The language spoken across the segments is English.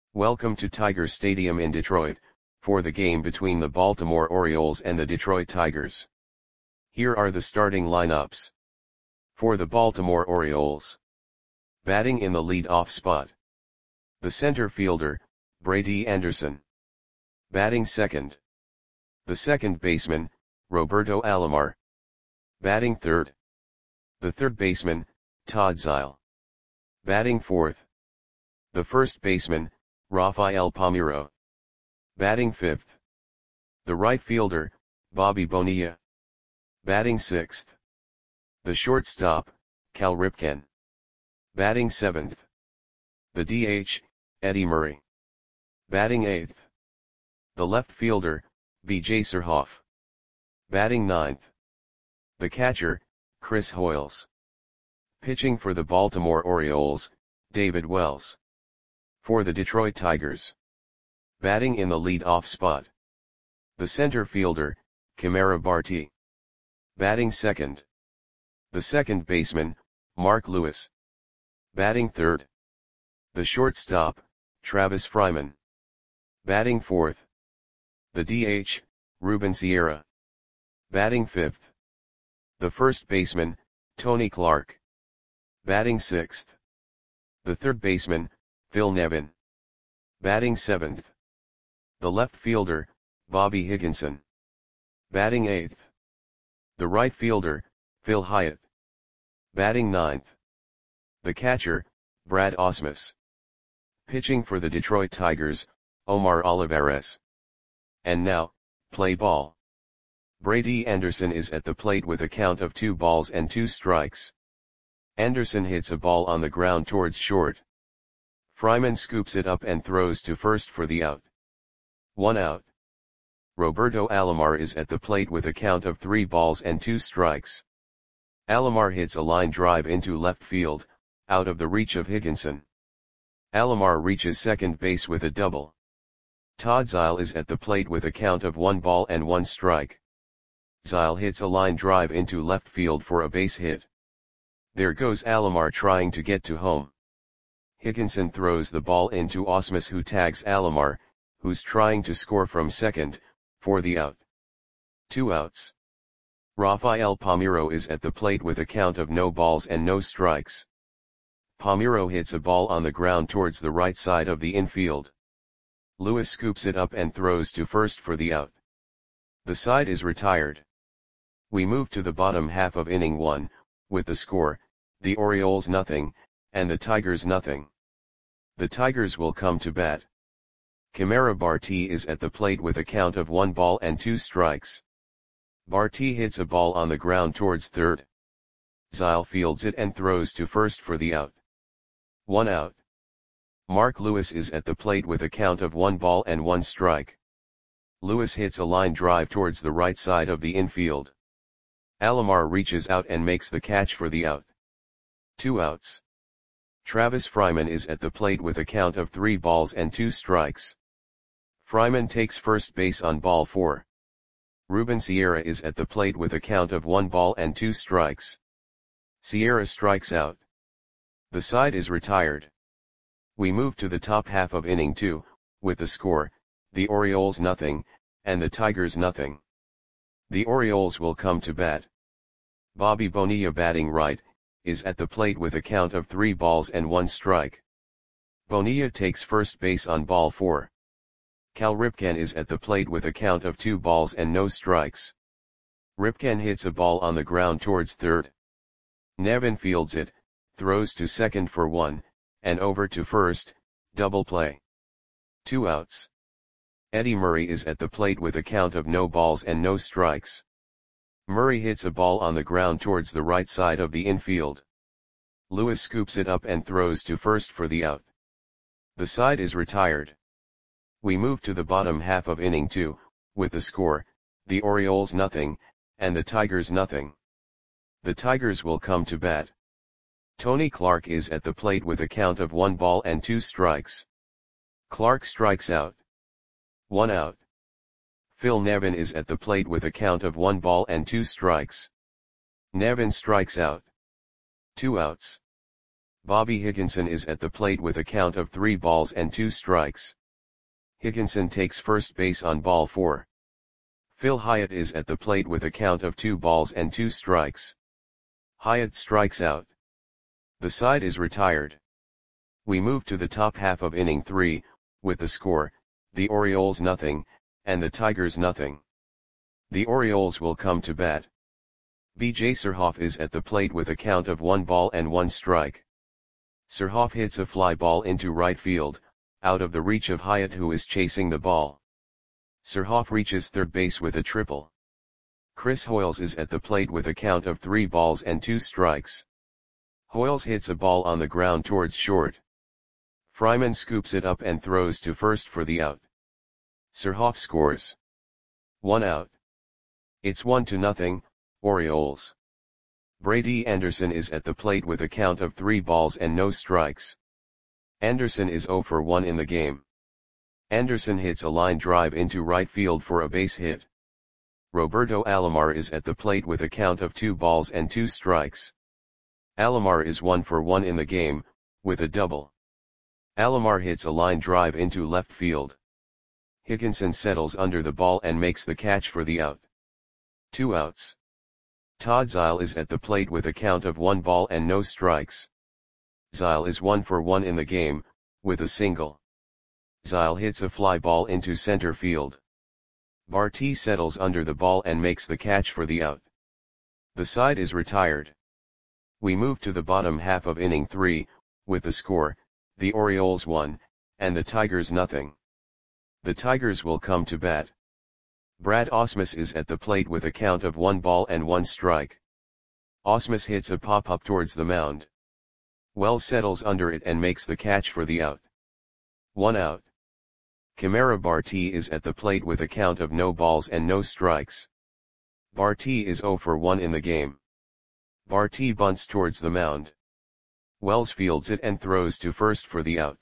Welcome to Tiger Stadium in Detroit, for the game between the Baltimore Orioles and the Detroit Tigers. Here are the starting lineups. For the Baltimore Orioles. Batting in the lead-off spot. The center fielder, Brady Anderson. Batting second. The second baseman, Roberto Alomar. Batting third. The third baseman, Todd Zeile. Batting fourth. The first baseman, Rafael Palmeiro. Batting fifth. The right fielder, Bobby Bonilla. Batting sixth. The shortstop, Cal Ripken. Batting seventh. The DH, Eddie Murray. Batting eighth. The left fielder, B.J. Surhoff. Batting ninth. The catcher, Chris Hoiles. Pitching for the Baltimore Orioles, David Wells. For the Detroit Tigers. Batting in the lead-off spot. The center fielder, Kamara Barti. Batting second. The second baseman, Mark Lewis. Batting third. The shortstop, Travis Fryman. Batting fourth. The DH, Ruben Sierra. Batting fifth. The first baseman, Tony Clark. Batting sixth. The third baseman, Phil Nevin. Batting seventh. The left fielder, Bobby Higginson. Batting eighth. The right fielder, Phil Hyatt. Batting ninth. The catcher, Brad Ausmus. Pitching for the Detroit Tigers, Omar Olivares. And now, play ball. Brady Anderson is at the plate with a count of 2 balls and 2 strikes. Anderson hits a ball on the ground towards short. Fryman scoops it up and throws to first for the out. 1 out. Roberto Alomar is at the plate with a count of 3 balls and 2 strikes. Alomar hits a line drive into left field, out of the reach of Higginson. Alomar reaches second base with a double. Todd Zeile is at the plate with a count of 1 ball and 1 strike. Zeile hits a line drive into left field for a base hit. There goes Alomar trying to get to home. Higginson throws the ball into Ausmus, who tags Alomar, who's trying to score from second, for the out. 2 outs. Rafael Palmeiro is at the plate with a count of no balls and no strikes. Palmeiro hits a ball on the ground towards the right side of the infield. Lewis scoops it up and throws to first for the out. The side is retired. We move to the bottom half of inning 1, with the score, the Orioles nothing, and the Tigers nothing. The Tigers will come to bat. Kamara Barti is at the plate with a count of 1 ball and 2 strikes. Barti hits a ball on the ground towards third. Zeile fields it and throws to first for the out. 1 out. Mark Lewis is at the plate with a count of 1 ball and 1 strike. Lewis hits a line drive towards the right side of the infield. Alomar reaches out and makes the catch for the out. 2 outs. Travis Fryman is at the plate with a count of 3 balls and 2 strikes. Fryman takes first base on ball 4. Ruben Sierra is at the plate with a count of 1 ball and 2 strikes. Sierra strikes out. The side is retired. We move to the top half of inning 2, with the score, the Orioles nothing, and the Tigers nothing. The Orioles will come to bat. Bobby Bonilla, batting right, is at the plate with a count of 3 balls and 1 strike. Bonilla takes first base on ball 4. Cal Ripken is at the plate with a count of 2 balls and no strikes. Ripken hits a ball on the ground towards third. Nevin fields it, throws to second for 1, and over to first, double play. 2 outs. Eddie Murray is at the plate with a count of no balls and no strikes. Murray hits a ball on the ground towards the right side of the infield. Lewis scoops it up and throws to first for the out. The side is retired. We move to the bottom half of inning 2, with the score, the Orioles nothing, and the Tigers nothing. The Tigers will come to bat. Tony Clark is at the plate with a count of 1 ball and 2 strikes. Clark strikes out. 1 out. Phil Nevin is at the plate with a count of 1 ball and 2 strikes. Nevin strikes out. 2 outs. Bobby Higginson is at the plate with a count of 3 balls and 2 strikes. Higginson takes first base on ball 4. Phil Hyatt is at the plate with a count of 2 balls and 2 strikes. Hyatt strikes out. The side is retired. We move to the top half of inning 3, with the score, the Orioles nothing, and the Tigers nothing. The Orioles will come to bat. B.J. Surhoff is at the plate with a count of 1 ball and 1 strike. Surhoff hits a fly ball into right field, out of the reach of Hyatt, who is chasing the ball. Surhoff reaches third base with a triple. Chris Hoiles is at the plate with a count of 3 balls and 2 strikes. Hoiles hits a ball on the ground towards short. Fryman scoops it up and throws to first for the out. Surhoff scores. 1 out. It's 1-0, Orioles. Brady Anderson is at the plate with a count of 3 balls and no strikes. Anderson is 0 for 1 in the game. Anderson hits a line drive into right field for a base hit. Roberto Alomar is at the plate with a count of 2 balls and 2 strikes. Alomar is 1 for 1 in the game, with a double. Alomar hits a line drive into left field. Higginson settles under the ball and makes the catch for the out. 2 outs. Todd Zeile is at the plate with a count of 1 ball and no strikes. Zeile is 1 for 1 in the game, with a single. Zeile hits a fly ball into center field. Barti settles under the ball and makes the catch for the out. The side is retired. We move to the bottom half of inning 3, with the score, the Orioles 1, and the Tigers nothing. The Tigers will come to bat. Brad Ausmus is at the plate with a count of 1 ball and 1 strike. Ausmus hits a pop-up towards the mound. Wells settles under it and makes the catch for the out. 1 out. Kamara Barti is at the plate with a count of no balls and no strikes. Barti is 0 for 1 in the game. Barti bunts towards the mound. Wells fields it and throws to first for the out.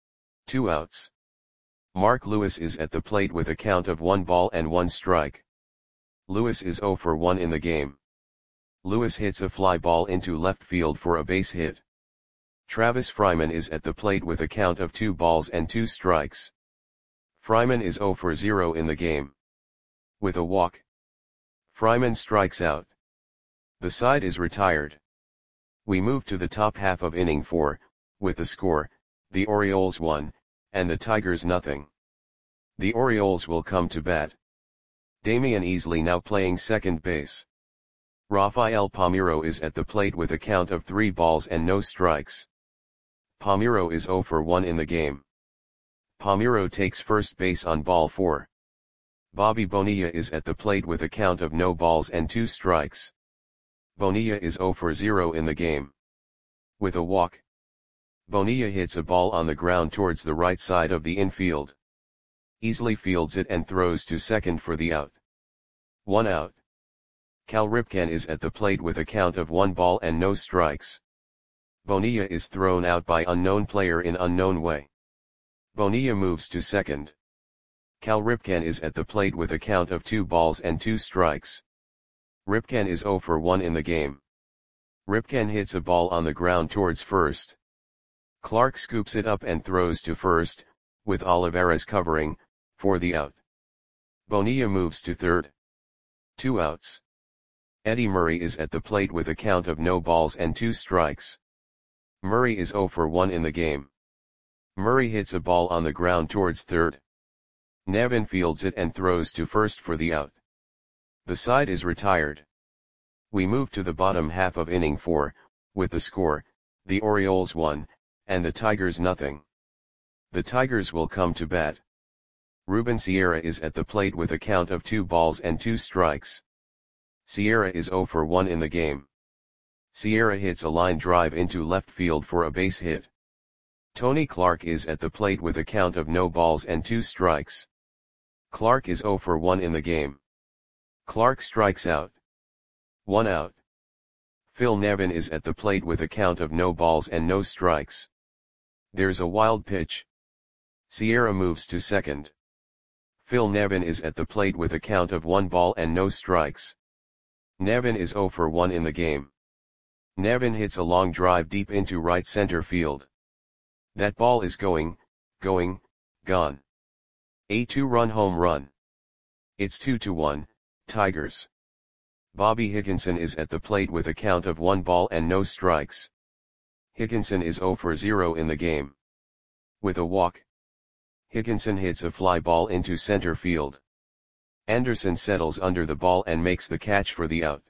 2 outs. Mark Lewis is at the plate with a count of 1 ball and 1 strike. Lewis is 0 for 1 in the game. Lewis hits a fly ball into left field for a base hit. Travis Fryman is at the plate with a count of 2 balls and 2 strikes. Fryman is 0 for 0 in the game. With a walk. Fryman strikes out. The side is retired. We move to the top half of inning 4, with the score, the Orioles 1, and the Tigers nothing. The Orioles will come to bat. Damian Easley now playing second base. Rafael Palmeiro is at the plate with a count of 3 balls and no strikes. Palmeiro is 0 for 1 in the game. Palmeiro takes first base on ball 4. Bobby Bonilla is at the plate with a count of no balls and 2 strikes. Bonilla is 0 for 0 in the game. With a walk. Bonilla hits a ball on the ground towards the right side of the infield. Easley fields it and throws to second for the out. 1 out. Cal Ripken is at the plate with a count of 1 ball and no strikes. Bonilla is thrown out by unknown player in unknown way. Bonilla moves to second. Cal Ripken is at the plate with a count of 2 balls and 2 strikes. Ripken is 0 for 1 in the game. Ripken hits a ball on the ground towards first. Clark scoops it up and throws to first, with Olivares covering, for the out. Bonilla moves to third. 2 outs. Eddie Murray is at the plate with a count of no balls and 2 strikes. Murray is 0 for 1 in the game. Murray hits a ball on the ground towards third. Nevin fields it and throws to first for the out. The side is retired. We move to the bottom half of inning 4, with the score, the Orioles 1, and the Tigers nothing. The Tigers will come to bat. Ruben Sierra is at the plate with a count of 2 balls and 2 strikes. Sierra is 0 for 1 in the game. Sierra hits a line drive into left field for a base hit. Tony Clark is at the plate with a count of no balls and 2 strikes. Clark is 0 for 1 in the game. Clark strikes out. 1 out. Phil Nevin is at the plate with a count of no balls and no strikes. There's a wild pitch. Sierra moves to second. Phil Nevin is at the plate with a count of 1 ball and no strikes. Nevin is 0 for 1 in the game. Nevin hits a long drive deep into right center field. That ball is going, gone. A 2-run home run. It's 2-1, Tigers. Bobby Higginson is at the plate with a count of 1 ball and no strikes. Higginson is 0 for 0 in the game. With a walk, Higginson hits a fly ball into center field. Anderson settles under the ball and makes the catch for the out.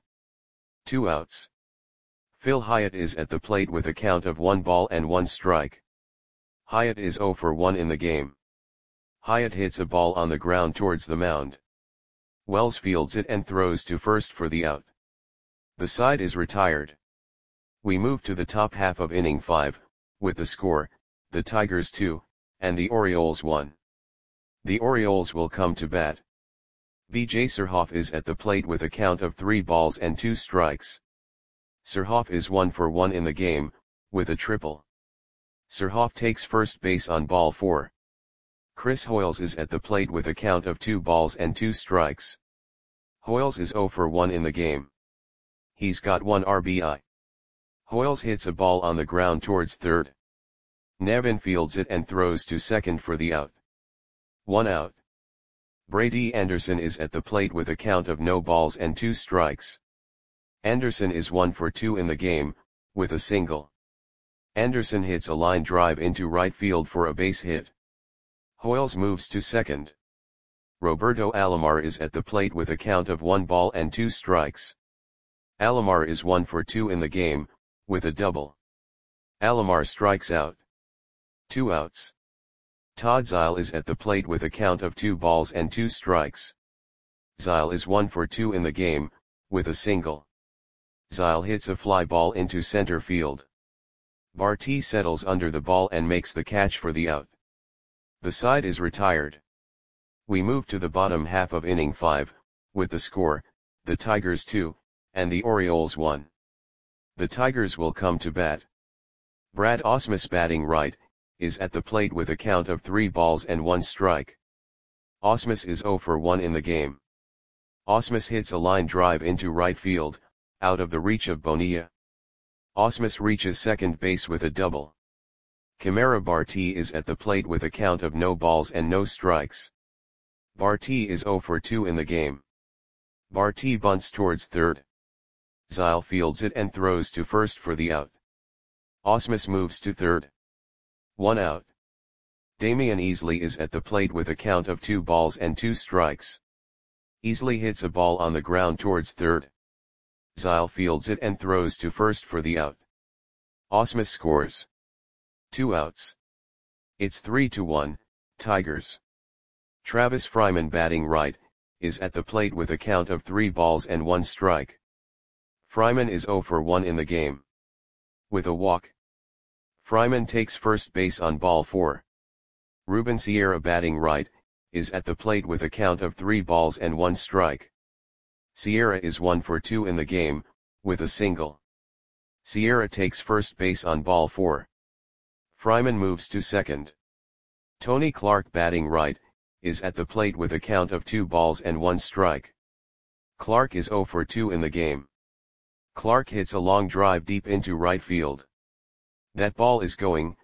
2 outs. Phil Hyatt is at the plate with a count of 1 ball and 1 strike. Hyatt is 0 for 1 in the game. Hyatt hits a ball on the ground towards the mound. Wells fields it and throws to first for the out. The side is retired. We move to the top half of inning 5, with the score, the Tigers 2, and the Orioles 1. The Orioles will come to bat. B.J. Surhoff is at the plate with a count of 3 balls and 2 strikes. Surhoff is 1 for 1 in the game, with a triple. Surhoff takes first base on ball 4. Chris Hoiles is at the plate with a count of 2 balls and 2 strikes. Hoiles is 0 for 1 in the game. He's got 1 RBI. Hoiles hits a ball on the ground towards third. Nevin fields it and throws to second for the out. 1 out. Brady Anderson is at the plate with a count of no balls and 2 strikes. Anderson is 1 for 2 in the game, with a single. Anderson hits a line drive into right field for a base hit. Hoiles moves to second. Roberto Alomar is at the plate with a count of 1 ball and 2 strikes. Alomar is 1 for 2 in the game, with a double. Alomar strikes out. 2 outs. Todd Zeile is at the plate with a count of 2 balls and 2 strikes. Zeile is 1 for 2 in the game, with a single. Zeile hits a fly ball into center field. Barti settles under the ball and makes the catch for the out. The side is retired. We move to the bottom half of inning 5, with the score, the Tigers 2, and the Orioles 1. The Tigers will come to bat. Brad Ausmus, batting right, is at the plate with a count of 3 balls and 1 strike. Ausmus is 0 for 1 in the game. Ausmus hits a line drive into right field, out of the reach of Bonilla. Ausmus reaches second base with a double. Kamara Barti is at the plate with a count of no balls and no strikes. Barti is 0 for 2 in the game. Barti bunts towards third. Zeile fields it and throws to first for the out. Ausmus moves to third. 1 out. Damian Easley is at the plate with a count of 2 balls and 2 strikes. Easley hits a ball on the ground towards third. Zeile fields it and throws to first for the out. Ausmus scores. 2 outs. It's 3-1, Tigers. Travis Fryman, batting right, is at the plate with a count of 3 balls and 1 strike. Fryman is 0 for 1 in the game. With a walk, Fryman takes first base on ball 4. Ruben Sierra, batting right, is at the plate with a count of 3 balls and 1 strike. Sierra is 1 for 2 in the game, with a single. Sierra takes first base on ball 4. Fryman moves to second. Tony Clark, batting right, is at the plate with a count of 2 balls and 1 strike. Clark is 0 for 2 in the game. Clark hits a long drive deep into right field. That ball is going,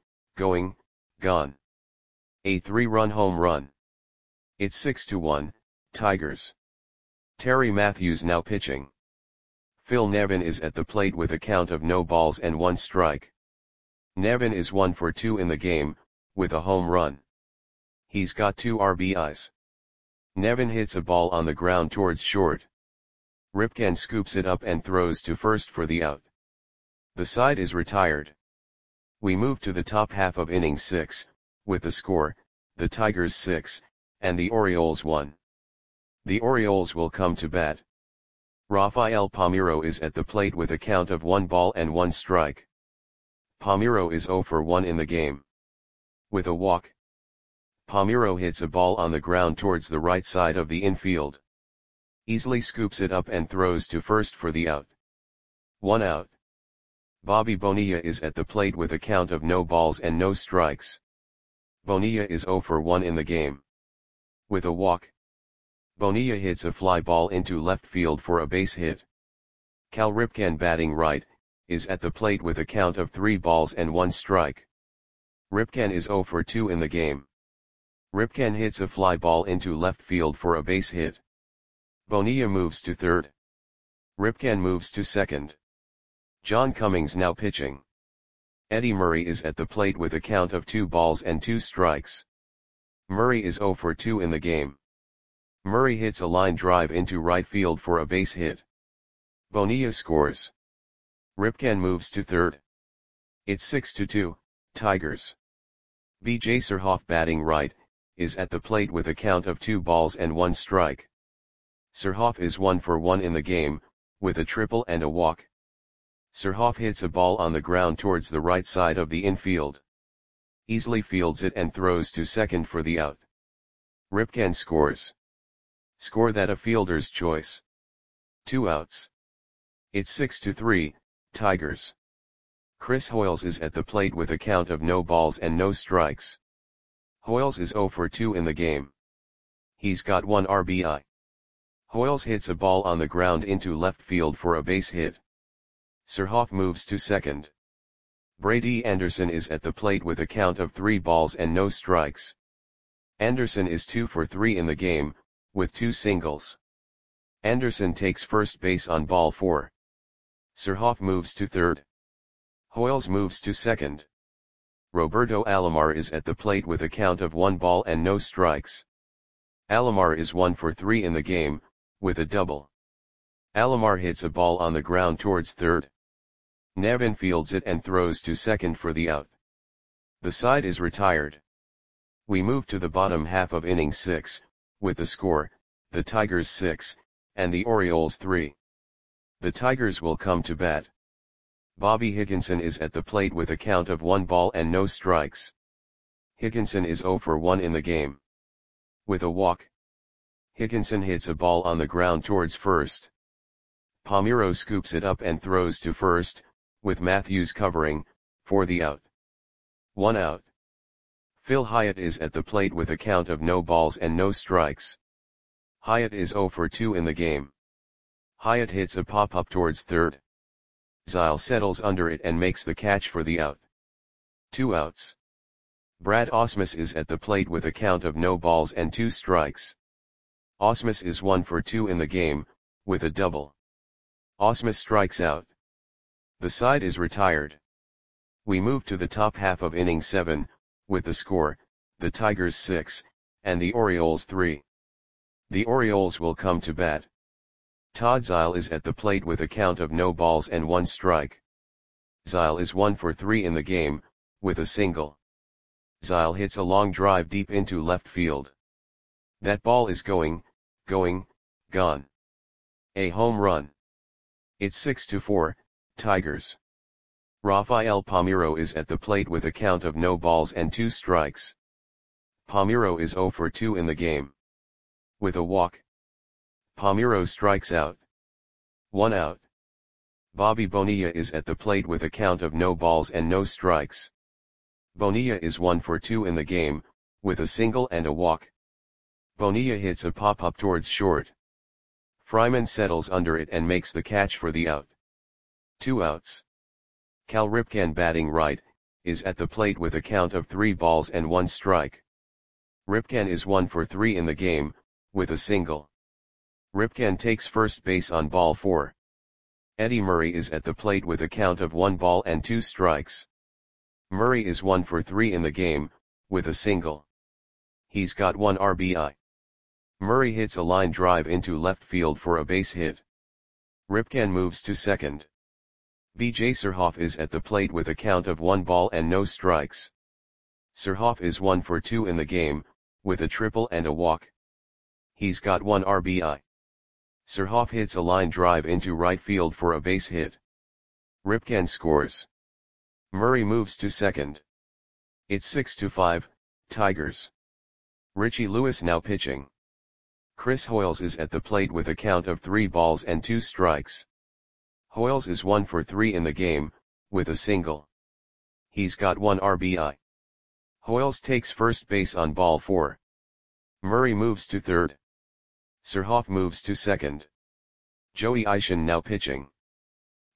gone. A 3-run home run. It's 6-1, Tigers. Terry Matthews now pitching. Phil Nevin is at the plate with a count of no balls and 1 strike. Nevin is 1 for 2 in the game, with a home run. He's got 2 RBIs. Nevin hits a ball on the ground towards short. Ripken scoops it up and throws to first for the out. The side is retired. We move to the top half of inning 6, with the score, the Tigers 6, and the Orioles 1. The Orioles will come to bat. Rafael Palmeiro is at the plate with a count of 1 ball and 1 strike. Palmeiro is 0 for 1 in the game. With a walk, Palmeiro hits a ball on the ground towards the right side of the infield. Easley scoops it up and throws to first for the out. 1 out. Bobby Bonilla is at the plate with a count of no balls and no strikes. Bonilla is 0 for 1 in the game. With a walk, Bonilla hits a fly ball into left field for a base hit. Cal Ripken, batting right, is at the plate with a count of 3 balls and 1 strike. Ripken is 0 for 2 in the game. Ripken hits a fly ball into left field for a base hit. Bonilla moves to third. Ripken moves to second. John Cummings now pitching. Eddie Murray is at the plate with a count of 2 balls and 2 strikes. Murray is 0 for 2 in the game. Murray hits a line drive into right field for a base hit. Bonilla scores. Ripken moves to third. It's 6-2, Tigers. B.J. Surhoff batting right, is at the plate with a count of 2 balls and 1 strike. Surhoff is 1 for 1 in the game, with a triple and a walk. Surhoff hits a ball on the ground towards the right side of the infield. Easily fields it and throws to second for the out. Ripken scores. Score that a fielder's choice. 2 outs. It's 6-3, Tigers. Chris Hoiles is at the plate with a count of no balls and no strikes. Hoiles is 0 for 2 in the game. He's got 1 RBI. Hoiles hits a ball on the ground into left field for a base hit. Surhoff moves to second. Brady Anderson is at the plate with a count of 3 balls and no strikes. Anderson is 2 for 3 in the game, with 2 singles. Anderson takes first base on ball 4. Surhoff moves to third. Hoiles moves to second. Roberto Alomar is at the plate with a count of 1 ball and no strikes. Alomar is 1 for 3 in the game, with a double. Alomar hits a ball on the ground towards third. Nevin fields it and throws to second for the out. The side is retired. We move to the bottom half of inning 6, with the score, the Tigers 6, and the Orioles 3. The Tigers will come to bat. Bobby Higginson is at the plate with a count of 1 ball and no strikes. Higginson is 0 for 1 in the game. With a walk. Higginson hits a ball on the ground towards first. Palmeiro scoops it up and throws to first, with Matthews covering, for the out. 1 out. Phil Hyatt is at the plate with a count of no balls and no strikes. Hyatt is 0 for 2 in the game. Hyatt hits a pop-up towards third. Zile settles under it and makes the catch for the out. 2 outs. Brad Ausmus is at the plate with a count of no balls and 2 strikes. Ausmus is 1 for 2 in the game, with a double. Ausmus strikes out. The side is retired. We move to the top half of inning 7, with the score, the Tigers 6, and the Orioles 3. The Orioles will come to bat. Todd Zile is at the plate with a count of no balls and 1 strike. Zile is 1 for 3 in the game, with a single. Zile hits a long drive deep into left field. That ball is gone. A home run. It's 6-4, Tigers. Rafael Palmeiro is at the plate with a count of no balls and 2 strikes. Palmeiro is 0 for 2 in the game. With a walk. Palmeiro strikes out. 1 out. Bobby Bonilla is at the plate with a count of no balls and no strikes. Bonilla is 1 for 2 in the game, with a single and a walk. Bonilla hits a pop-up towards short. Fryman settles under it and makes the catch for the out. 2 outs. Cal Ripken batting right, is at the plate with a count of 3 balls and 1 strike. Ripken is 1 for 3 in the game, with a single. Ripken takes first base on ball 4. Eddie Murray is at the plate with a count of 1 ball and 2 strikes. Murray is 1 for 3 in the game, with a single. He's got 1 RBI. Murray hits a line drive into left field for a base hit. Ripken moves to second. B.J. Surhoff is at the plate with a count of 1 ball and no strikes. Surhoff is 1 for 2 in the game, with a triple and a walk. He's got 1 RBI. Surhoff hits a line drive into right field for a base hit. Ripken scores. Murray moves to second. It's 6-5, Tigers. Richie Lewis now pitching. Chris Hoiles is at the plate with a count of 3 balls and 2 strikes. Hoiles is 1 for 3 in the game, with a single. He's got 1 RBI. Hoiles takes first base on ball 4. Murray moves to third. Surhoff moves to second. Joey Eishen now pitching.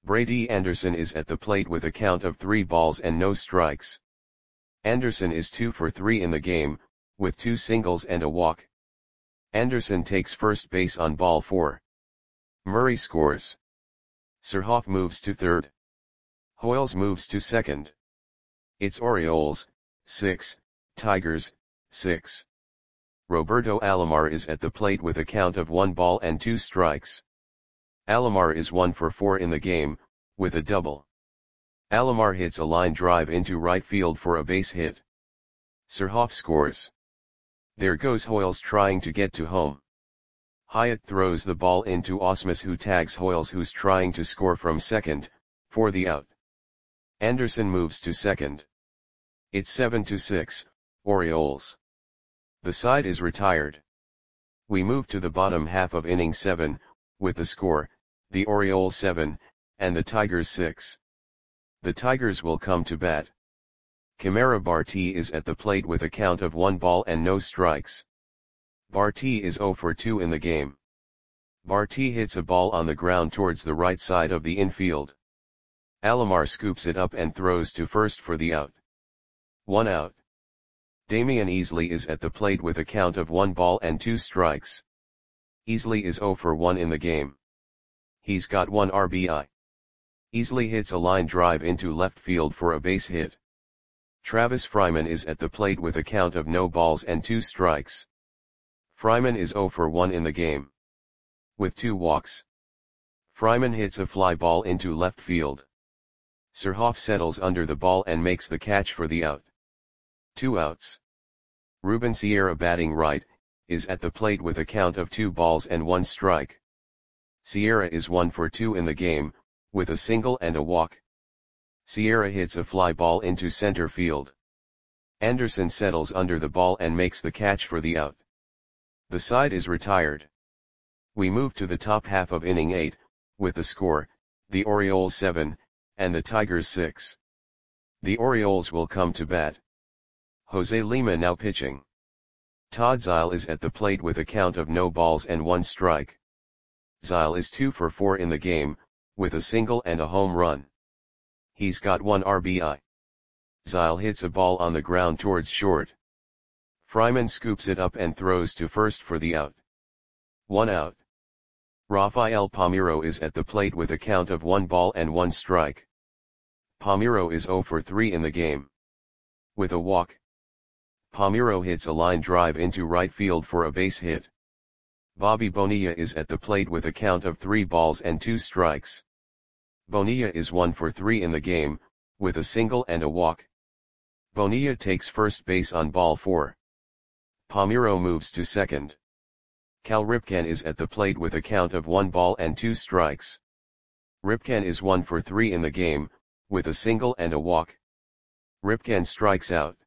Brady Anderson is at the plate with a count of 3 balls and no strikes. Anderson is 2 for 3 in the game, with 2 singles and a walk. Anderson takes first base on ball 4. Murray scores. Surhoff moves to third. Hoyles moves to second. It's Orioles, 6, Tigers, 6. Roberto Alomar is at the plate with a count of 1 ball and 2 strikes. Alomar is 1 for 4 in the game, with a double. Alomar hits a line drive into right field for a base hit. Surhoff scores. There goes Hoyles trying to get to home. Hyatt throws the ball into Ausmus, who tags Hoyles, who's trying to score from second, for the out. Anderson moves to second. It's 7-6, Orioles. The side is retired. We move to the bottom half of inning 7, with the score, the Orioles 7, and the Tigers 6. The Tigers will come to bat. Kimera Barti is at the plate with a count of 1 ball and no strikes. Barti is 0 for 2 in the game. Barti hits a ball on the ground towards the right side of the infield. Alomar scoops it up and throws to first for the out. 1 out. Damian Easley is at the plate with a count of 1 ball and 2 strikes. Easley is 0 for 1 in the game. He's got 1 RBI. Easley hits a line drive into left field for a base hit. Travis Fryman is at the plate with a count of no balls and 2 strikes. Fryman is 0 for 1 in the game. With 2 walks. Fryman hits a fly ball into left field. Surhoff settles under the ball and makes the catch for the out. 2 outs. Ruben Sierra, batting right, is at the plate with a count of 2 balls and 1 strike. Sierra is 1 for 2 in the game, with a single and a walk. Sierra hits a fly ball into center field. Anderson settles under the ball and makes the catch for the out. The side is retired. We move to the top half of inning 8, with the score, the Orioles 7, and the Tigers 6. The Orioles will come to bat. Jose Lima now pitching. Todd Zeile is at the plate with a count of no balls and 1 strike. Zeile is 2 for 4 in the game, with a single and a home run. He's got 1 RBI. Zeile hits a ball on the ground towards short. Fryman scoops it up and throws to first for the out. 1 out. Rafael Palmeiro is at the plate with a count of 1 ball and 1 strike. Palmeiro is 0 for 3 in the game. With a walk. Palmeiro hits a line drive into right field for a base hit. Bobby Bonilla is at the plate with a count of 3 balls and 2 strikes. Bonilla is 1 for 3 in the game, with a single and a walk. Bonilla takes first base on ball 4. Palmeiro moves to second. Cal Ripken is at the plate with a count of 1 ball and 2 strikes. Ripken is 1 for 3 in the game, with a single and a walk. Ripken strikes out.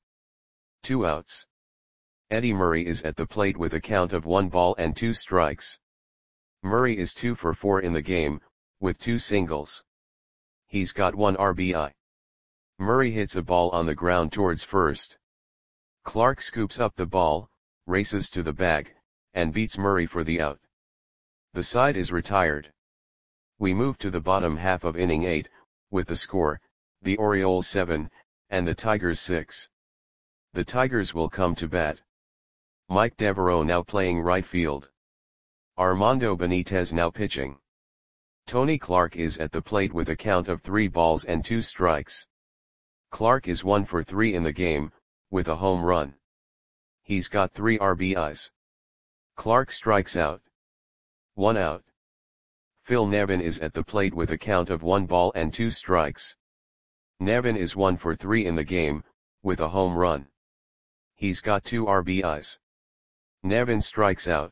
2 outs. Eddie Murray is at the plate with a count of 1 ball and 2 strikes. Murray is 2 for 4 in the game, with 2 singles. He's got 1 RBI. Murray hits a ball on the ground towards first. Clark scoops up the ball, races to the bag, and beats Murray for the out. The side is retired. We move to the bottom half of inning 8, with the score, the Orioles 7, and the Tigers 6. The Tigers will come to bat. Mike Devereaux now playing right field. Armando Benitez now pitching. Tony Clark is at the plate with a count of 3 balls and 2 strikes. Clark is 1 for 3 in the game, with a home run. He's got 3 RBIs. Clark strikes out. 1 out. Phil Nevin is at the plate with a count of 1 ball and 2 strikes. Nevin is 1 for 3 in the game, with a home run. He's got 2 RBIs. Nevin strikes out.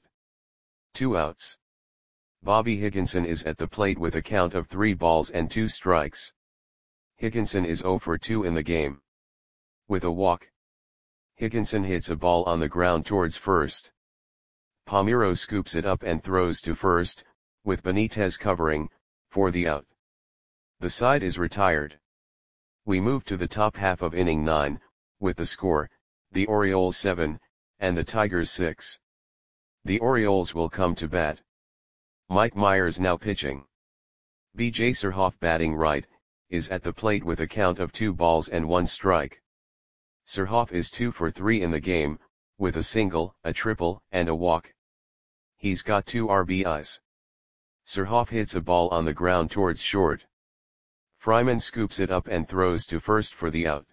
2 outs. Bobby Higginson is at the plate with a count of 3 balls and 2 strikes. Higginson is 0 for 2 in the game. With a walk. Higginson hits a ball on the ground towards first. Palmeiro scoops it up and throws to first, with Benitez covering, for the out. The side is retired. We move to the top half of inning 9, with the score, the Orioles 7, and the Tigers 6. The Orioles will come to bat. Mike Myers now pitching. B.J. Surhoff batting right, is at the plate with a count of 2 balls and 1 strike. Surhoff is 2 for 3 in the game, with a single, a triple, and a walk. He's got 2 RBIs. Surhoff hits a ball on the ground towards short. Fryman scoops it up and throws to first for the out.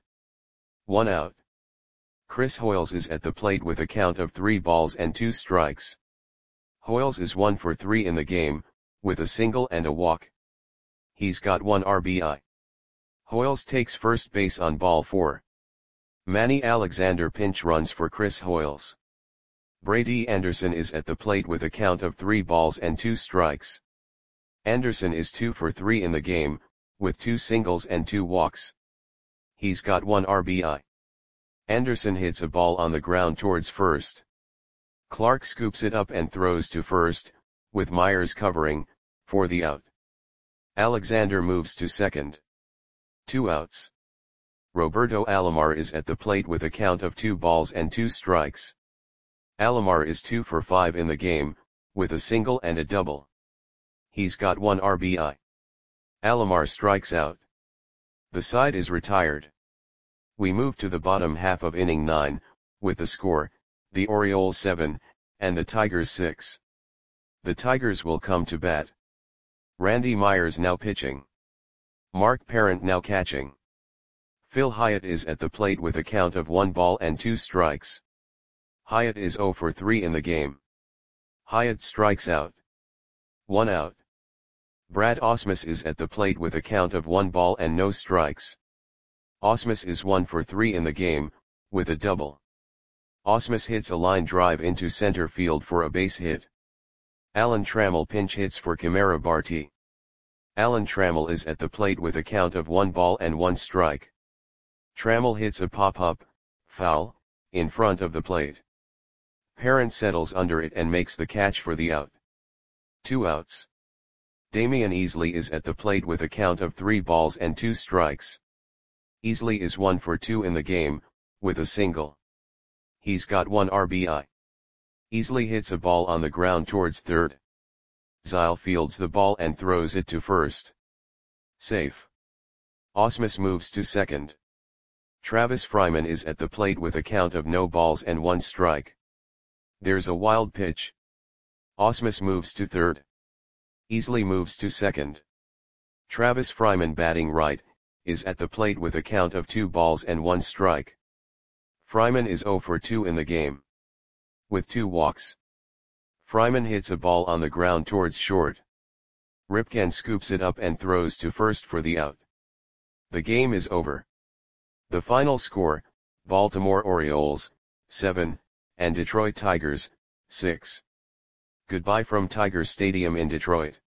1 out. Chris Hoiles is at the plate with a count of 3 balls and 2 strikes. Hoiles is 1 for 3 in the game, with a single and a walk. He's got 1 RBI. Hoiles takes first base on ball 4. Manny Alexander pinch runs for Chris Hoiles. Brady Anderson is at the plate with a count of 3 balls and 2 strikes. Anderson is 2 for 3 in the game, with 2 singles and 2 walks. He's got 1 RBI. Anderson hits a ball on the ground towards first. Clark scoops it up and throws to first, with Myers covering, for the out. Alexander moves to second. 2 outs. Roberto Alomar is at the plate with a count of 2 balls and 2 strikes. Alomar is 2 for 5 in the game, with a single and a double. He's got 1 RBI. Alomar strikes out. The side is retired. We move to the bottom half of inning 9, with the score, the Orioles 7, and the Tigers 6. The Tigers will come to bat. Randy Myers now pitching. Mark Parent now catching. Phil Hyatt is at the plate with a count of 1 ball and 2 strikes. Hyatt is 0 for 3 in the game. Hyatt strikes out. 1 out. Brad Ausmus is at the plate with a count of 1 ball and no strikes. Ausmus is 1 for 3 in the game, with a double. Ausmus hits a line drive into center field for a base hit. Alan Trammell pinch hits for Kamara Barti. Alan Trammell is at the plate with a count of 1 ball and 1 strike. Trammell hits a pop-up, foul, in front of the plate. Parent settles under it and makes the catch for the out. 2 outs. Damian Easley is at the plate with a count of 3 balls and 2 strikes. Easley is 1 for 2 in the game, with a single. He's got 1 RBI. Easley hits a ball on the ground towards third. Zile fields the ball and throws it to first. Safe. Ausmus moves to second. Travis Fryman is at the plate with a count of no balls and 1 strike. There's a wild pitch. Ausmus moves to third. Easley moves to second. Travis Fryman batting right, is at the plate with a count of 2 balls and 1 strike. Fryman is 0 for 2 in the game. With 2 walks. Fryman hits a ball on the ground towards short. Ripken scoops it up and throws to first for the out. The game is over. The final score, Baltimore Orioles, 7, and Detroit Tigers, 6. Goodbye from Tiger Stadium in Detroit.